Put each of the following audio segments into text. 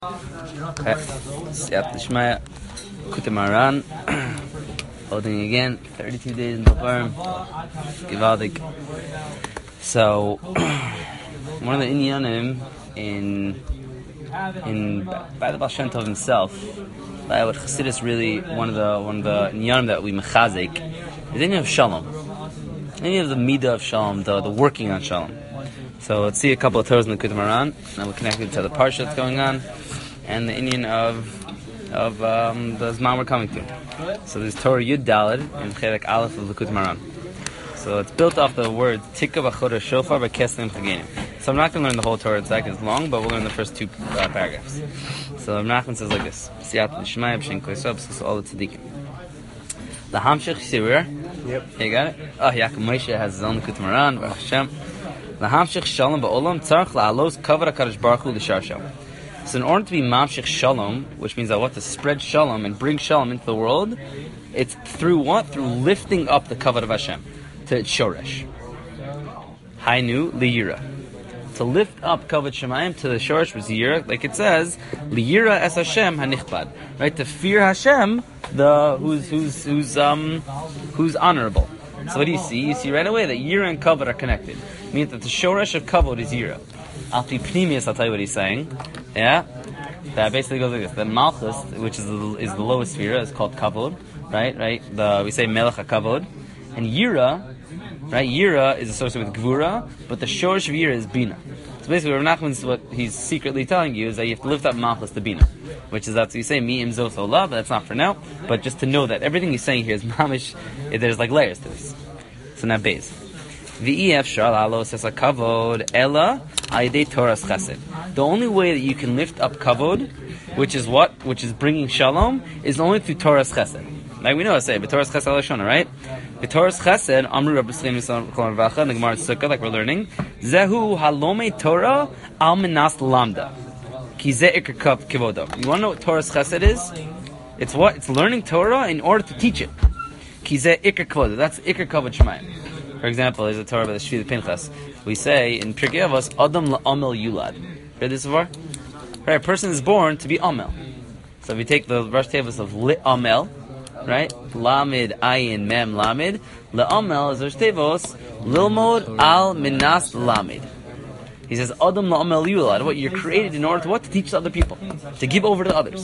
Siyat Lishmaya Kutamaran holding again 32 days in the farm. Givaldik. So one of the inyanim by the Baal Shem Tov himself, by what Chassidus really one of the inyanim that we mechazik is any of shalom, any of the midah of shalom, the working on shalom. So let's see a couple of Torahs in the Kutamaran, and we'll connect it to the parsha that's going on and the Indian of the Zman we're coming to. So there's Torah Yud Daled in Chelek Aleph of the Kutamaran. So it's built off the words Tikka B'Chodesh Shofar B'Keslim Chagenim. So I'm not going to learn the whole Torah, it's long, but we'll learn the first two paragraphs. So Nachman says like this: Siyat L'Shmaya B'Shem Koysav B'Sus All the Tzaddikim. The Hamshech Sirur. Yep. You got it? Oh, Yaakov Moshe has his own Kutamaran. Baruch Hashem. The Hamshech Shalom Ba'Olam Tzarich La'alos Kavod HaKadosh Baruch Hu L'Shar Shalom. So in order to be Mamshech Shalom, which means I want to spread Shalom and bring Shalom into the world, it's through what? Through lifting up the Kavod of Hashem to its Shoresh. Hainu Liyira. To lift up Kavod Shemayim to the Shoresh was Yira, like it says, Liyira es Hashem hanichbad. Right? To fear Hashem, who's honorable. So what do you see? You see right away that Yira and Kavod are connected. Meaning that the Shoresh of Kavod is Yira. Alpi Pnimius, I'll tell you what he's saying. Yeah? That basically goes like this. The Malchus, which is the lowest sphere, is called Kavod. Right? We say Melech HaKavod. And Yira, right? Yira is associated with Gvura, but the Shoresh of Yira is Bina. So basically, Rav Nachman's what he's secretly telling you is that you have to lift up Malchus to Bina. Which is that's what you say, Mi Im Zos Olah, but that's not for now. But just to know that everything he's saying here is mamish, there's like layers to this. So now base. V'ef shal alos es kavod ella ayidei Torah's chesed. The only way that you can lift up kavod, which is bringing shalom, is only through Torah's chesed. Like we know, I say, but Torah's chesed alashona, right? But Torah's chesed, Amru Rabbi Slim Yisrael Kol Ravacha, the Gemara Sukkah, like we're learning, Zehu halome Torah al minas lamda, ki ze ikar kivodo. You want to know what Torah's chesed is? It's what? It's learning Torah in order to teach it. Ki ze ikar kivodo. That's ikar kavod shemayim. For example, there's a Torah by the Shvi Pinchas. We say in Pirkei Avos, Adam la'amel yulad. Read this before? Right, a person is born to be amel. So if you take the Rosh Tavis of li'amel, right? Lamid, ayin, mem, lamid. La'amel is Rosh Tavis, lilmod al minas lamid. He says, Adam la'amel yulad. What? You're created in order to what? To teach to other people. To give over to others.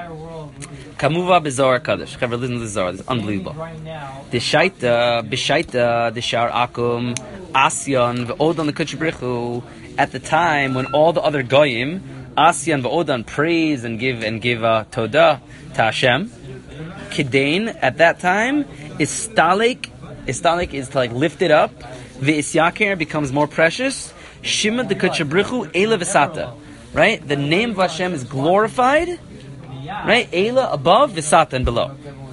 Kamuva b'Zohar Kadosh. Chaver, listen to the Zohar. This is unbelievable. Deshaita, deshar akum, asyan, v'odan l'kuch brichu. At the time when all the other goyim, asyan v'odan, praise and give todah to Hashem. Kidain, at that time, istalik is to like lift it up. V'isyaker becomes more precious. Shima d'kuch brichu, eila v'sata. Right? The name of Hashem is glorified. Right? Eila above, Visata and below.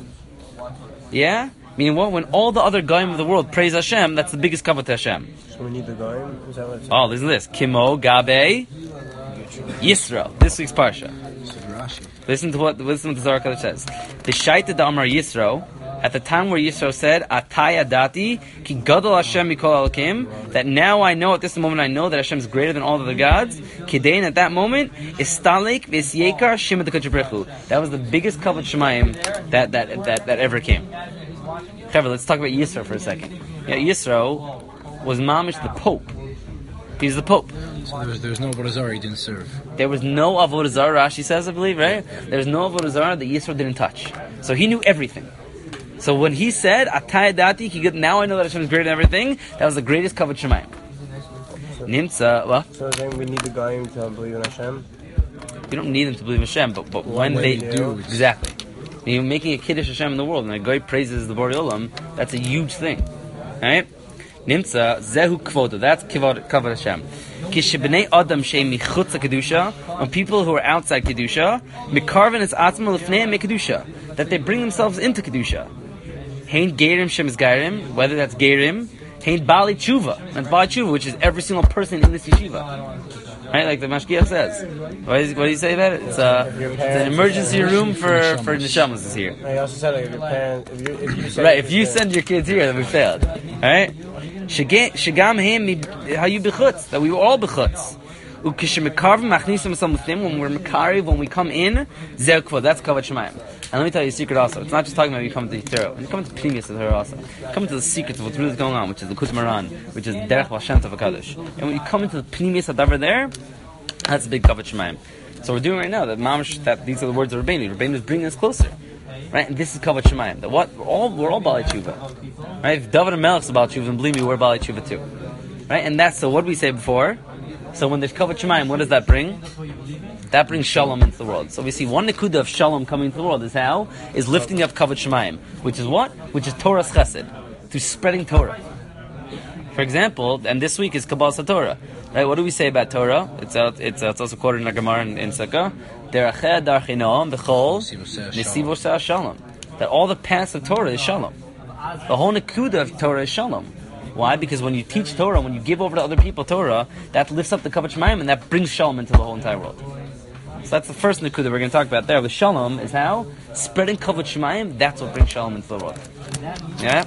Yeah? Meaning what? When all the other Goyim of the world praise Hashem, that's the biggest kavod to Hashem. So we need the Goyim? Is that what it's listen to this. Kimo, Gabe, Yisro. This week's Parsha. Listen to what the Zohar Kodesh says. The Shaita Damar Yisro, at the time where Yisro said, Ataya dati, ki gadol Hashem mikol alakim, that now I know, at this moment I know that Hashem is greater than all the other gods. Kidain, at that moment, istalik v'syekar shema d'kachabrechu. That was the biggest kavod shemayim that ever came. However, let's talk about Yisro for a second. Yeah, Yisro was mamish the Pope. He's the Pope. So there was no Avodah Zarah he didn't serve. There was no Avodah Zarah, Rashi says, I believe, right? There was no Avodah Zarah that Yisro didn't touch. So he knew everything. So when he said, Ataya dati, now I know that Hashem is greater than everything, that was the greatest kavod shemayim. Nimtza, what? So then we need the Goyim to believe in Hashem? You don't need them to believe in Hashem, but when they do, exactly. When you're making a Kiddush Hashem in the world, and a guy praises the Borei Olam, that's a huge thing. Alright? Nimtza, zehu kvodo, that's kavod Hashem. Kishibnei adam she'em michutz kedusha, when people who are outside kedusha, mikarven es atzma lefnei mekedusha, that they bring themselves into kedusha. Hein gerim shem is gerim, whether that's gerim, hein bali tshuva, that's bali tshuva, which is every single person in this yeshiva. Right, like the Mashgiach says. What do you say about it? It's an emergency room for neshamas is here. I also said like if your parents, if you send your kids here, then we failed. All right. Shagam him how you bechutz, that we were all bechutz. When we're makariv, when we come in, zeh kvod. That's kavod shemayim. And let me tell you a secret also. It's not just talking about when you come to the Torah. When you come to Pnimius of the Torah also, you come into the secrets of what's really going on, which is the Kut Maran, which is Derech Vashem Tov HaKadosh. And when you come into the Pnimius Adavar there, that's a big kavod shemayim. So we're doing right now that mamash, that these are the words of Rabbeinu. Rabbeinu is bringing us closer, right? And this is kavod shemayim. That what we're all Baalei Tshuva, right? If David and Melech's about Tshuva, then believe me, we're Baalei Tshuva too, right? And that's so. What did we say before? So when there's kavod shemayim, what does that bring? That brings shalom into the world. So we see one nekuda of shalom coming into the world is how? Is lifting up kavod shemayim, which is what? Which is Torah's chesed, through spreading Torah. For example, and this week is Kabbalah Torah, right? What do we say about Torah? It's also quoted in the Gemara in Sukkah. Deracheh darchinoam b'chol nesiv oseh shalom. That all the paths of Torah is shalom. The whole nekuda of Torah is shalom. Why? Because when you teach Torah, when you give over to other people Torah, that lifts up the kavod shemayim and that brings shalom into the whole entire world. So that's the first nekuda we're going to talk about there. The shalom is how? Spreading kavod shemayim, that's what brings shalom into the world. Yeah?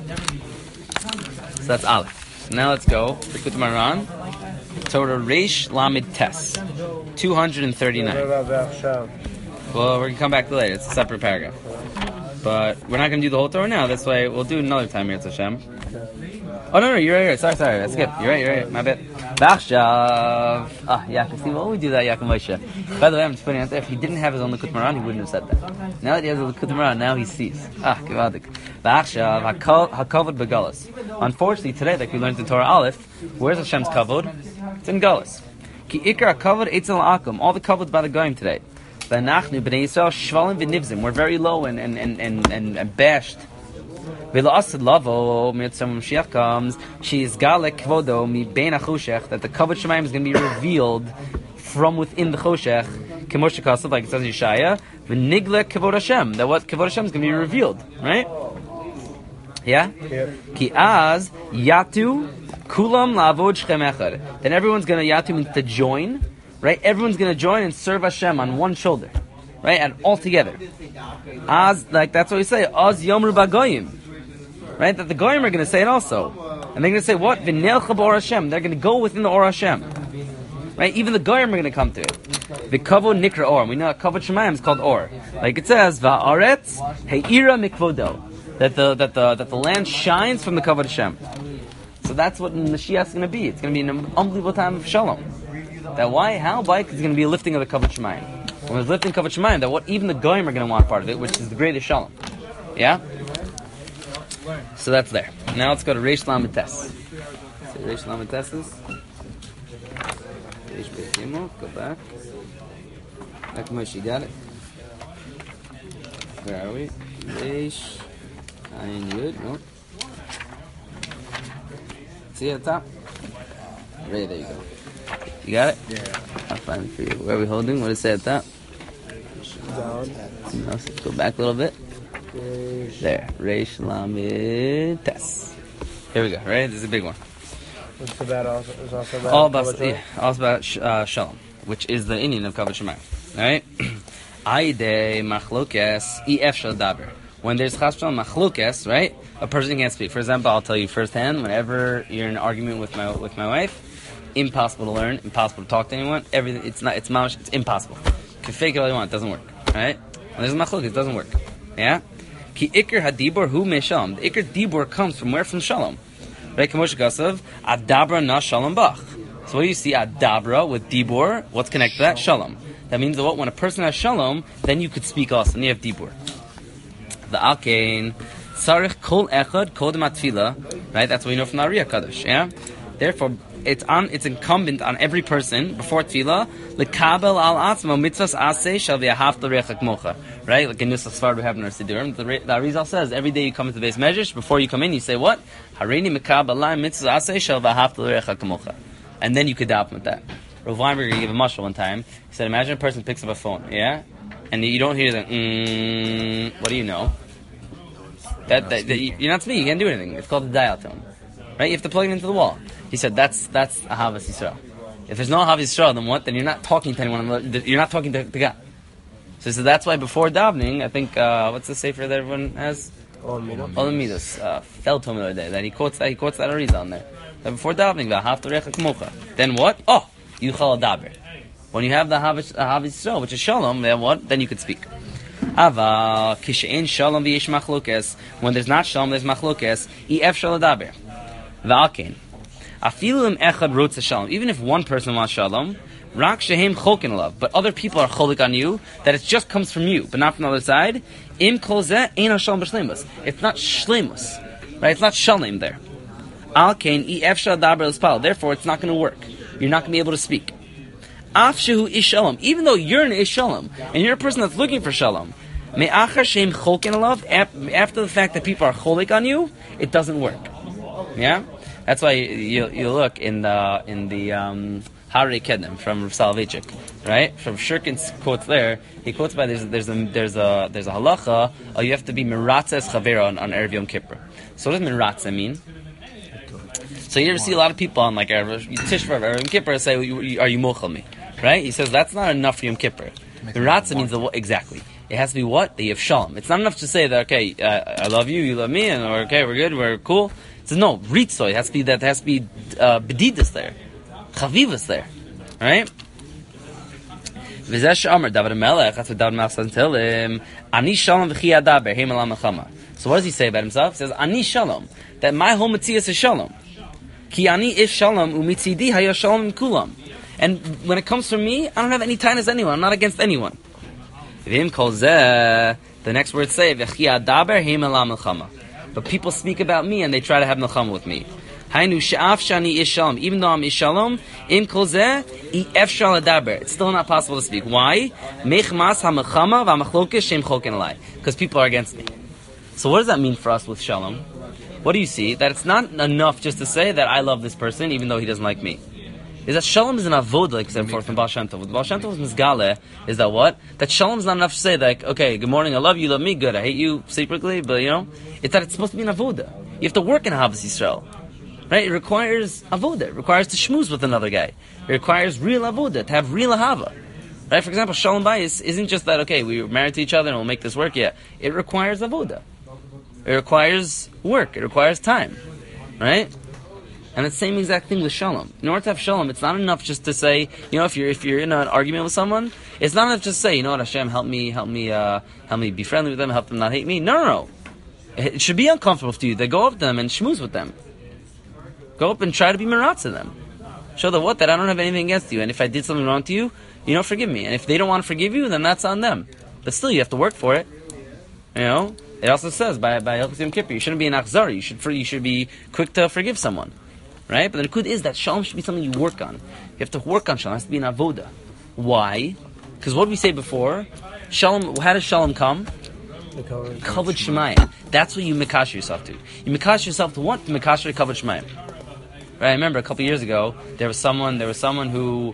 So that's Aleph. So now let's go. Likutei Moharan, Torah Reish Lamed Tes, 239. Well, we're going to come back to later. It's a separate paragraph. But we're not going to do the whole Torah now. That's why we'll do it another time here at Hashem. Oh, no, you're right. Sorry. That's good. You're right. My bad. V'achshav. Yaakov. See, well, we do that, Yaakov Moshe. By the way, I'm just putting out there, if he didn't have his own Likutei Moharan, he wouldn't have said that. Now that he has a Likutei Moharan, now he sees. Gevadik. V'achshav. HaKavod B'Galus. Unfortunately, today, like we learned in Torah Aleph, where's Hashem's Kavod? It's in Galus. Ki Ikar HaKavod Eitzel Akum. All the Kavod's by the Goyim today. V'anachnu B'nei Yisrael Shvalim V'nivzim. We're very low and bashed. V'la'asid lavo, mitzvah Mashiach comes, she is galek kvodo mi bein hachoshech, that the kavod shemayim is going to be revealed from within the choshech, k'moshe kasav, like it says in Yeshaya, v'nigle kavod Hashem, that what kavod Hashem is going to be revealed, right? Yeah? Ki az yatu kulam lavod shchem echad. Then everyone's going to, yatu means to join, right? Everyone's going to join and serve Hashem on one shoulder, right? And all together. Az, like that's what we say, az yomru bagoyim. Right? That the Goyim are going to say it also. And they're going to say, what? V'nelcha b'or Hashem. They're going to go within the Or Hashem. Right? Even the Goyim are going to come to it. V'kavod nikra Or. We know that Kavod Shemayim is called Or. Like it says, Va'aretz he'ira mikvodo. That the land shines from the Kavod Hashem. So that's what Mashiach is going to be. It's going to be an unbelievable time of Shalom. That why? How? Why? Because it's going to be a lifting of the Kavod Shemayim. When there's lifting Kavod Shemayim, that what even the Goyim are going to want part of it, which is the greatest Shalom. Yeah? So that's there. Now let's go to Reish Lamed Tes. So Reish Lamed Tes is Reish Beit Gimel. Go back. Moshe, you got it? Where are we? Reish Ayin Yud. No. See at the top? Right there you go. You got it? Yeah. I'll find it for you. Where are we holding? What does it say at the top? Down. No, so go back a little bit. There, Reish Lamed Tes. Here we go. Right, this is a big one. What's about also? Is also about all about Shalom, which is the Indian of Kavod Shemayim. All right. Aidei machlokes efshal daber. When there's chas v'shalom machlokes, right? A person can't speak. For example, I'll tell you firsthand. Whenever you're in an argument with my wife, impossible to learn, impossible to talk to anyone. Everything, it's impossible. You can fake it all you want, it doesn't work. All right. When there's machlokes, it doesn't work. Yeah? Ki ikr hadibor hu me shalom. The ikr dibor comes from where? From shalom. Right? Kamoshe Kasav, adabra na shalom bach. So what do you see? Adabra with dibor. What's connected to that? Shalom. That means that what? When a person has shalom, then you could speak also. And you have dibor. The akein sarich kol echad kodem atfila. Right? That's what we know from the Ariya Kadosh. Yeah? Therefore, it's incumbent on every person before tefillah lekabel al atzmo mitzvahs aseh shall be a hafta rechak mocha. Right, like in Nusach Sfard we have in our Siddurim. The Arizal says every day you come into the base measures. Before you come in, you say what? Hareini mekabel al mitzvahs aseh shall be a hafta rechak mocha, and then you could daven with that. Rav Weinberger gave a mashal one time. He said, imagine a person picks up a phone, yeah, and you don't hear the what do you know? That you're not speaking. You can't do anything. It's called the dial tone. Right? You have to plug it into the wall. He said that's Ahavas Yisrael. If there's no Ahavas Yisrael, then what? Then you're not talking to anyone. You're not talking to God. So that's why before davening, I think what's the sefer that everyone has? All the Midos. Fel told me the other day that he quotes that Arizal on there. That before davening, then what? Oh, Yuchal Adaber. When you have the Havis Yisrael, which is Shalom, then what? Then you could speak. Ava kishein Shalom v'yesh machlokes. When there's not Shalom, there's machlokes. Ef shaladaber. V'alkein. Afilu echad rotza Shalom. Even if one person wants Shalom, rak shehem chokin love, but other people are cholik on you, that it just comes from you, but not from the other side. Im kol zeh ein Shalom b'shleimus. It's not shleimus, right? It's not Shalom there. Alkein ef shaladaber l'spal. Therefore, it's not going to work. You're not going to be able to speak. Af shehu ish Shalom. Even though you're an ish Shalom, and you're a person that's looking for Shalom, me'achar shehem chokin love. After the fact that people are cholik on you, it doesn't work. Yeah. That's why you look in the Harei Kedem from Rav Soloveitchik, right? From Shurkin's quotes there, he quotes by there's a halacha. You have to be miratzes chavera on Erev Yom Kippur. So what does miratzeh mean? So you ever see a lot of people on like Tish B'Av Erev Yom Kippur say, "Are you mochel me?" Right? He says that's not enough for Yom Kippur. Miratzeh means exactly. It has to be what? That you have shalom. It's not enough to say that okay, I love you, you love me, and okay, we're good, we're cool. So no, ritzoy has to be that. Has to be bedidus there, chavivas there, right? V'zesh Amar David Melech. That's what David Melech says. Tell him, Ani Shalom v'chi adaber heim elam mechama. So what does he say about himself? He says, Ani Shalom, that my whole mitzias is Shalom. Ki ani if Shalom umitzidi haya Shalom kulam. And when it comes from me, I don't have any ties to anyone. I'm not against anyone. V'im kol zeh. The next words say, v'chi adaber heim elam mechama. But people speak about me and they try to have milchama with me. Hainu she'af shani ish Shalom. Even though I'm ish Shalom, im kol zeh ef shal adaber. It's still not possible to speak. Why? Mechmas ha'mechama v'amachlokes shem choken alai. Because people are against me. So what does that mean for us with Shalom? What do you see? That it's not enough just to say that I love this person even though he doesn't like me. Is that Shalom is an avodah, like said from Baal Shem Tov. What Baal Shem Tov's misgale is that what? That Shalom is not enough to say like, okay, good morning, I love you, love me, good, I hate you secretly, but you know, it's that it's supposed to be an avodah. You have to work in Ahavas Yisrael, right? It requires avodah. It requires to schmooze with another guy. It requires real avodah, to have real ahava. Right? For example, Shalom Bayis isn't just that, okay, we're married to each other and we'll make this work. Yeah, it requires avodah. It requires work. It requires time, right? And the same exact thing with Shalom. In order to have Shalom, it's not enough just to say, you know, if you're in an argument with someone, it's not enough just to say, you know what, Hashem, help me be friendly with them, help them not hate me. No. It should be uncomfortable to you. They go up to them and schmooze with them. Go up and try to be meratz to them. Show them that I don't have anything against you, and if I did something wrong to you, you know, forgive me. And if they don't want to forgive you, then that's on them. But still, you have to work for it. You know, it also says by Hilchos Yom Kippur, you shouldn't be an achzari. You should be quick to forgive someone. Right? But the Nikud is that Shalom should be something you work on. You have to work on Shalom. It has to be an avoda. Why? Because what did we say before? Shalom. How does Shalom come? Kavod Shemayim. That's what you mikash yourself to. You mikash yourself to what? To mikash to Kavod Shemayim. Right? I remember a couple years ago, there was someone who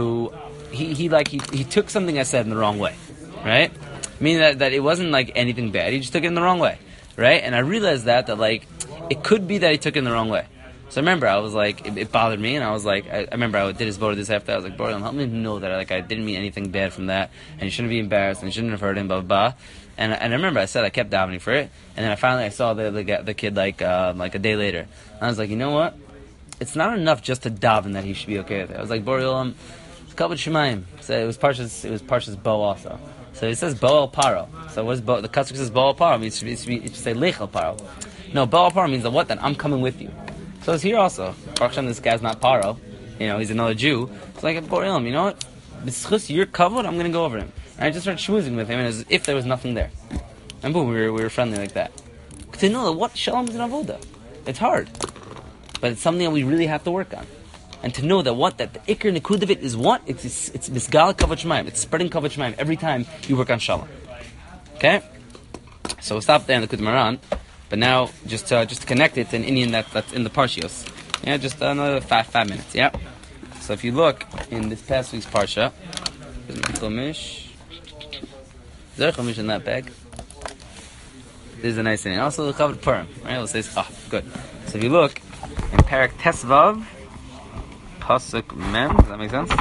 he took something I said in the wrong way. Right? Meaning that it wasn't like anything bad. He just took it in the wrong way. Right? And I realized that like, it could be that he took it in the wrong way. So I remember I was like, it bothered me, and I was like, I remember I did his vote this after. I was like, Borelam, help me know that I didn't mean anything bad from that, and you shouldn't be embarrassed, and you shouldn't have hurt him, blah blah blah. And I remember I kept davening for it, and then I saw the kid like a day later, and I was like, you know what? It's not enough just to daven that he should be okay with it. I was like, Borelam, Kavod Shemayim. So it was Parshas Bo also. So it says Bo El Paro. So what's Bo? The Kasuk says Bo El Paro means it should say Lech El Paro. No, Bo El Paro means that what? That I'm coming with you. So it's here also. Baruch Hashem, this guy's not Paro. You know, he's another Jew. It's like, Borelam, you know what? B'schus your kavod, I'm going to go over him. And I just started schmoozing with him as if there was nothing there. And boom, we were friendly like that. To know that what Shalom is an avodah. It's hard. But it's something that we really have to work on. And to know that the Iker Nikud of it is what? It's Misgal Kavod Shemayim. It's spreading Kavod Shemayim every time you work on Shalom. Okay? So we'll stop there in the Kud Maran. But now, just to connect it to an Indian that's in the Parshios. Yeah, just another 5 minutes, yeah? So if you look in this past week's Parsha, there's a Chumash. Is there a Chumash in that bag? This is a nice thing. And also the Chavod Purim, right? Let's say, good. So if you look in Parak Tesvav, Pasuk Mem, does that make sense?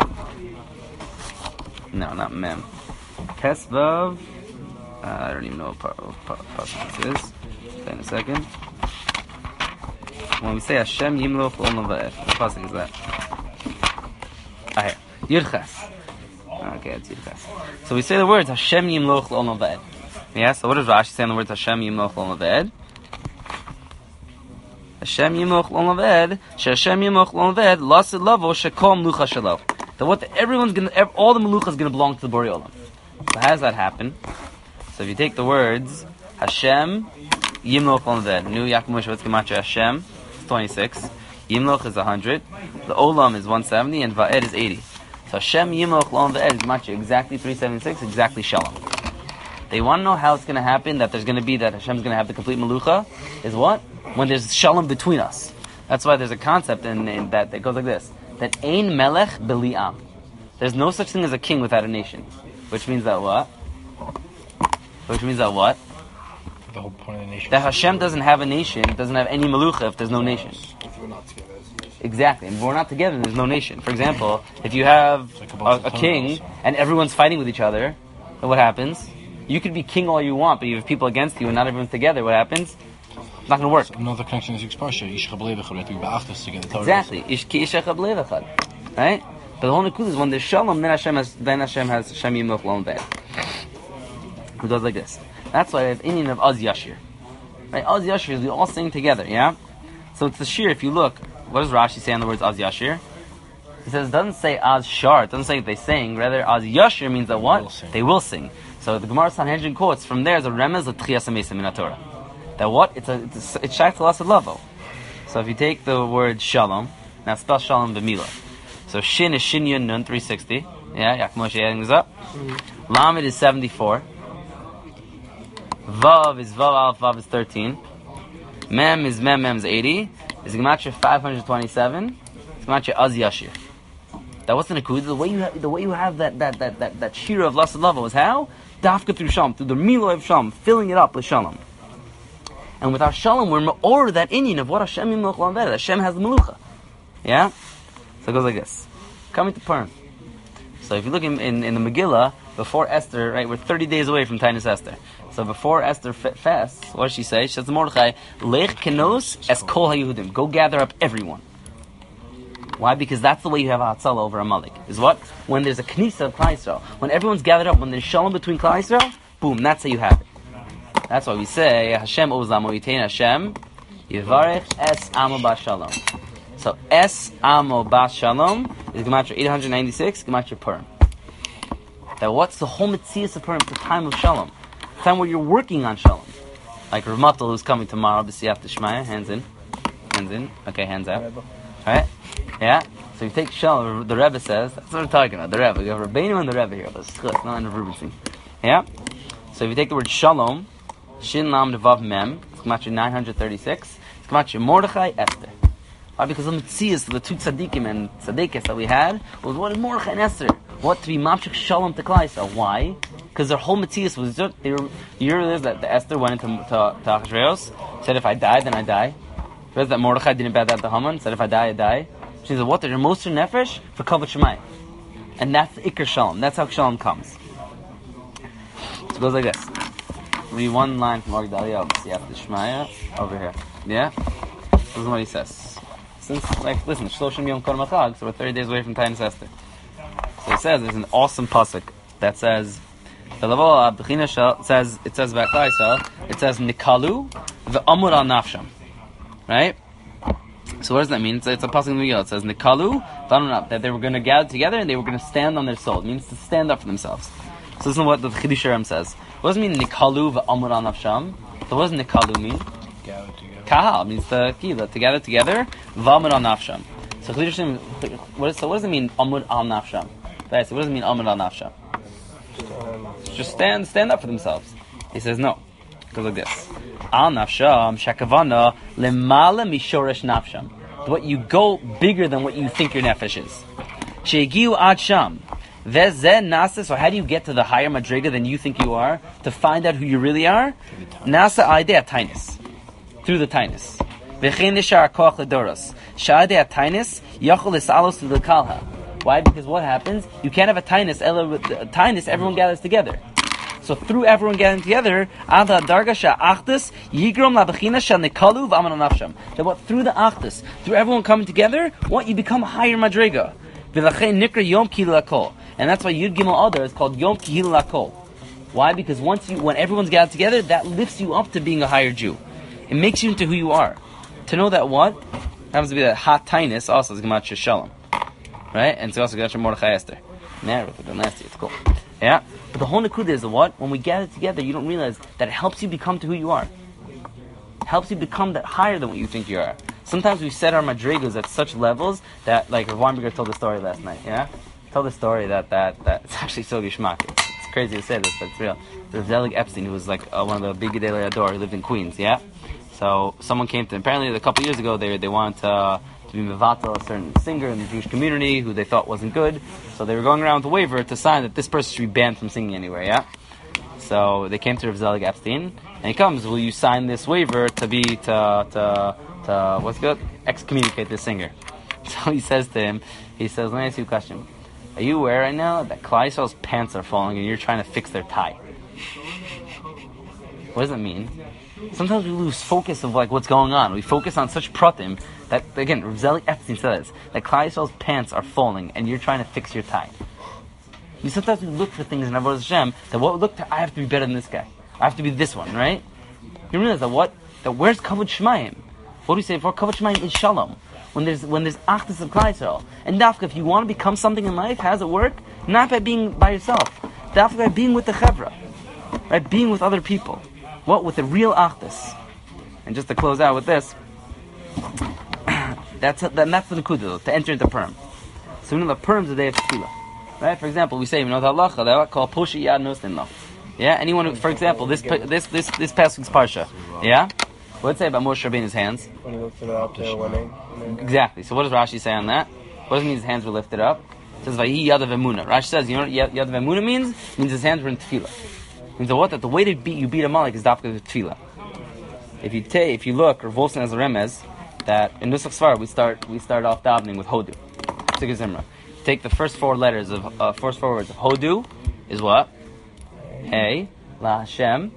No, not Mem. Tesvav, I don't even know what Pasuk this is. In a second. When we say Hashem Yimloch Olam Va'ef, what pasuk is that? Here. Yudches. Okay, let's see the text. So we say the words Hashem Yimloch L'Olam V'ed. Yeah, so what does Rashi say in the words Hashem Yimloch L'Olam V'ed? Hashem Yimloch L'Olam V'ed, Hashem Yimloch L'Olam V'ed, Lasid Lavo Shekol Melucha Shelo. That what everyone's gonna, all the Melucha is gonna belong to the Borei Olam. So how does that happen? So if you take the words Hashem Yimloch L'Olam V'ed, Nu Yaakov Moshe what's Gematria Hashem, it's 26. Yimloch is 100. The Olam is 170, and Va'ed is 80. So Hashem Yimloch L'Olam V'ed is Gematria exactly 376, exactly Shalom. They want to know how it's going to happen, that there's going to be, that Hashem's going to have the complete Melucha, is what? When there's Shalom between us. That's why there's a concept in that goes like this, that Ein Melech B'li Am. There's no such thing as a king without a nation. Which means that what? Which means that what? The whole point of the nation. That Hashem doesn't have a nation, doesn't have any Melucha if there's no nation. If we're not together. Exactly. And if we're not together, there's no nation. For example, if you have a king and everyone's fighting with each other, then what happens? You could be king all you want, but you have people against you and not everyone's together. What happens? It's not going to work. So another connection is Parsha. Ish Chablevechad. We have to be be'achtas together. Exactly. Ish ki ish chablevechad. Right? But the whole Nikud is when there's Shalom, then Hashem has Hashem Yimloch L'Olam V'ed. Who does like this? That's why I have Indian of Az Yashir. Right? Az Yashir is we all sing together. Yeah. So it's the shir. If you look, what does Rashi say on the words Az Yashir? He says it doesn't say Az Shar. It doesn't say they sing. Rather, Az Yashir means that what? They will sing. So the Gemara Sanhedrin quotes from there as a remez of Tchias HaMesim in Torah. That what? It's Shaykh Lasad Lavo. So if you take the word Shalom, now spell Shalom b'Mila. So Shin is Shin Yun Nun 360. Yeah, Yaakov Moshe adding this up. Lamed is 74. Vav is Vav Aleph Vav is 13. Mem is 80. Is Gematria 527. Is Gematria Az Yashir. That wasn't a coup. The way you have that shira of Lasad Lavo is how? Dafka through Shalom, through the Milo of Shalom, filling it up with Shalom. And with our Shalom, we're more that Indian of what Hashem Yimloch L'Olam V'ed. Hashem has the Melucha. Yeah? So it goes like this. Coming to Purim. So if you look in the Megillah, before Esther, right, we're 30 days away from Tainus Esther. So before Esther fasts, what does she say? She says to Mordechai, Lech kenos es kol ha-Yehudim. Go gather up everyone. Why? Because that's the way you have a Hatzalah over Amalek. Is what? When there's a Knisa of Klal Yisrael. When everyone's gathered up, when there's Shalom between Klal Yisrael, boom, that's how you have it. That's why we say, Hashem Ozlamo Yitein Hashem, Yivarech Es Amo Bas Shalom. So, Es Amo Bas Shalom is Gematria 896, Gematria Purim. That what's the whole Metzias of Purim? It's the time of Shalom. The time where you're working on Shalom. Like Rav Matal, who's coming tomorrow, B'siyaf Tishmaya, hands in. Okay, hands out. Alright? Yeah? So you take Shalom, the Rebbe says, that's what we're talking about, the Rebbe. You have Rabbeinu and the Rebbe here, but it's not in the Rubenstein. Yeah? So if you take the word Shalom, Shin Lam Vav Mem, it's Gematria 936, it's Gematria Mordechai Esther. Why? Because the Metzias, the two tzaddikim and tzaddikis that we had, was what is Mordechai and Esther? What? To be Mamshik Shalom to Klal Yisrael. Why? Because their whole Metzias was just, you realize that the Esther went into Achashverosh, said if I die, then I die. You realize that Mordechai didn't bow down to Haman, said if I die, I die. She said, what? They're Moser Nefesh for Kavod Shemayim. And that's the Iker Shalom. That's how Shalom comes. So it goes like this. Read one line from Agdalia, B'siyaf Tishmaya, over here. Yeah? This is what he says. Since, listen, Shloshim Yom Kodem HaChag, so we're 30 days away from Tainus Esther. So it says, there's an awesome pasuk that says, it says about Klal Yisrael, it says, Nikalu v'amur al nafsham. Right? So what does that mean? It's a pasuk in the Megillah. It says, Nikalu v'amur, that they were going to gather together and they were going to stand on their soul. It means to stand up for themselves. So this is what the Chidush Ram says. What does it mean, Nikalu v'amur al nafsham? So what does Nikalu mean? Gather together. Kahal means to gather together. V'amur al nafsham. So Chidush Ram, what does it mean, amur al nafsham? What does it mean, amur al nafsham? Just stand up for themselves. He says no. It goes like this. Al nafsham shakavana lemala mishoresh nafsham. What you go bigger than what you think your nefesh is. Shegiu ad sham. Vezen nasa. So how do you get to the higher madriga than you think you are? To find out who you really are? Nasa idea tainis. Through the tainis. V'chein nishar koach ledoros. Sha'adei tainis yachol esalos to the kalha. Why? Because what happens? You can't have a tainus. Everyone gathers together. So through everyone gathering together, that what through the achdus, through everyone coming together, what you become a higher madriga. And that's why Yud Gimel Adar is called Yom Kihil Lakol. Why? Because when everyone's gathered together, that lifts you up to being a higher Jew. It makes you into who you are. To know that what? Happens to be that hot tinus also is Gematria Shalom. Right? And it's also Gematria Mordechai Esther. Nah, we done last year, it's cool. Yeah? But the whole Nakuda is what? When we gather together, you don't realize that it helps you become to who you are. It helps you become that higher than what you think you are. Sometimes we set our madrigas at such levels that, like Rav Weinberger told the story last night, yeah? Told the story that it's actually so gishmak. It's crazy to say this, but it's real. There's Zelig Epstein, who was like one of the big Gedolei Ador, who lived in Queens, yeah? So someone came to him. Apparently a couple years ago, they wanted to be mevatel a certain singer in the Jewish community who they thought wasn't good. So they were going around with a waiver to sign that this person should be banned from singing anywhere, yeah? So they came to Rav Zelig Epstein, and he comes, will you sign this waiver to what's good? Excommunicate this singer. So he says to him, let me ask you a question. Are you aware right now that Klal Yisrael's pants are falling and you're trying to fix their tie? What does that mean? Sometimes we lose focus of like what's going on. We focus on such pratim that, again, Rav Zelig Epstein says that Klal Yisrael's pants are falling and you're trying to fix your tie. Sometimes we look for things in Avodas Hashem that I have to be better than this guy. I have to be this one, right? You realize that where's Kavod Shemaim? What do we say for Kavod Shemaim is Shalom? When there's Achdus of Klal Yisrael. And Dafka, if you want to become something in life, how does it work? Not by being by yourself. Dafka by being with the Chevra. Right? Being with other people. What? With the real Achdus. And just to close out with this, that's the Nekudah, to enter into Purim. So we know that Purim is the day of Tefillah. Right? For example, we say, the halacha, they call Poshi Yad Nostin. Yeah? Anyone who, for example, this past week's Parsha. Yeah? What does it say about Moshe Rabbeinu's hands? When he lifted it up, they were winning. Exactly. So what does Rashi say on that? What does it mean his hands were lifted up? It says, Vayi Yadav Emunah. Rashi says, you know what Yadav Emunah means? It means his hands were in tefillah. It means that the way to you beat a Malek is dafka with tefillah. If you look, Rav Wolfson has a remez that in Nusach Svar we start off davening with Hodu. Tzigah Zimra. Take the first four words of Hodu is what? Hey, La Hashem,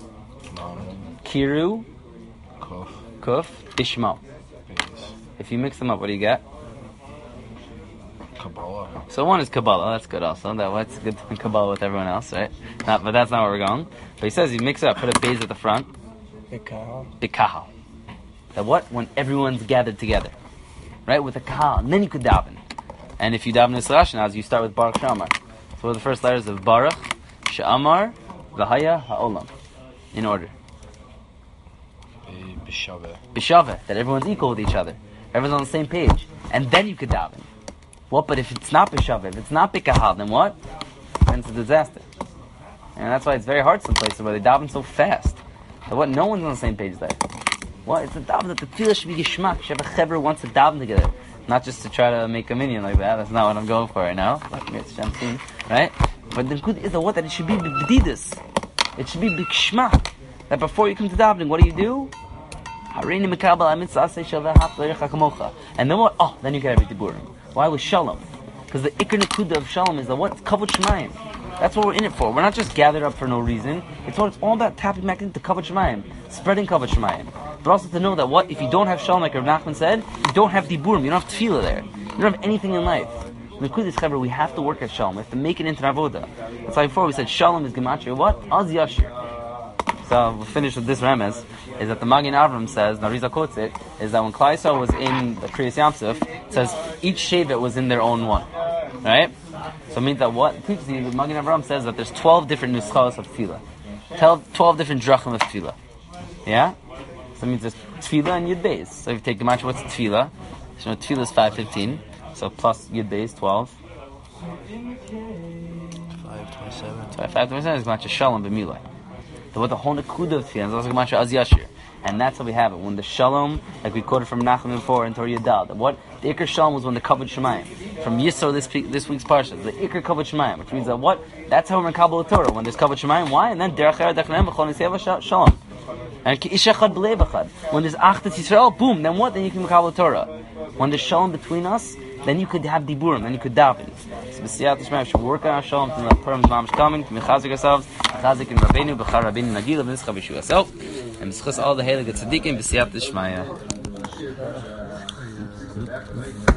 Kiru, Kuf, Ishmael. If you mix them up, what do you get? Kabbalah. So one is Kabbalah, that's good also. That's good to Kabbalah with everyone else, right? But that's not where we're going. But he says you mix it up, put a base at the front. Bikahal. That what? When everyone's gathered together. Right? With a kahal. And then you could daven. And if you daven in Ashnaz, you start with Baruch Sha'amar. So what are the first letters of Baruch, Sha'amar, V'haya, Ha'olam? In order. B'shaveh. That everyone's equal with each other. Everyone's on the same page. And then you could daven. What? But if it's not B'shaveh, if it's not B'kahal, then what? Then it's a disaster. And that's why it's very hard some places where they daven so fast. That what? No one's on the same page there. What? It's a daven that the tefillah should be gishmak. Should have a chevra wants to daven together. Not just to try to make a minion like that. That's not what I'm going for right now. Right? But the good is the what? That it should be b'didus. It should be b'kshmak. That before you come to davening, what do? And then what? Oh, then you get every diburim. Why with shalom? Because the ikr nekuda of shalom is the what? Kavod Shemaim. That's what we're in it for. We're not just gathered up for no reason. It's all about tapping back into Kavod Shemaim, spreading Kavod Shemaim. But also to know that what? If you don't have shalom, like Rav Nachman said, you don't have diburim, you don't have tefillah there. You don't have anything in life. Nekudas Chaver, we have to work at shalom. We have to make it into avoda. That's why before we said shalom is gematria what? Az yashir. So we'll finish with this remez. Is that the Magen Avram says, Nariza quotes it, is that when Klal Yisrael was in the Kriyas Yamsuf, it says each shevet was in their own one. Right? So it means that what? The Magen Avram says that there's 12 different nuskalos of tefillah. 12 different drachim of tefillah. Yeah? So it means there's tefillah and yud beis. So if you take the match, what's tefillah? So tefillah is 5:15. So plus yud beis, 12. 5:27. So 5:27 is match shalom b'milah. So what the whole nekuda of tefillah is also match az yashir. And that's how we have it. When the shalom, like we quoted from Nachman before in Torah Yadal, that what? The Iker Shalom was when the Kavod Shemaim. From Yisro this week's Parsha, the Iker Kavod Shemaim, which means that what? That's how we're in Kabbalah Torah. When there's Kavod Shemaim, why? And then Derech Cher Dechnem B'chol Niseva Shalom. And Ki Ish Echad B'lei B'chad. When there's Achdus Yisrael, boom, then what? Then you can be Kabbalah Torah. When there's Shalom between us, then you could have Diburim, then you could daven. So B'siyat Shemaim should work on our Shalom from the Purim Mamish coming, to Mechazik ourselves, Mechazik in Rabbeinu, B'char Rabbeinu Nagila, V'nischa B'shu yourself, and B'schus all the Heilige Tzaddikim, B'siyat Shmaya.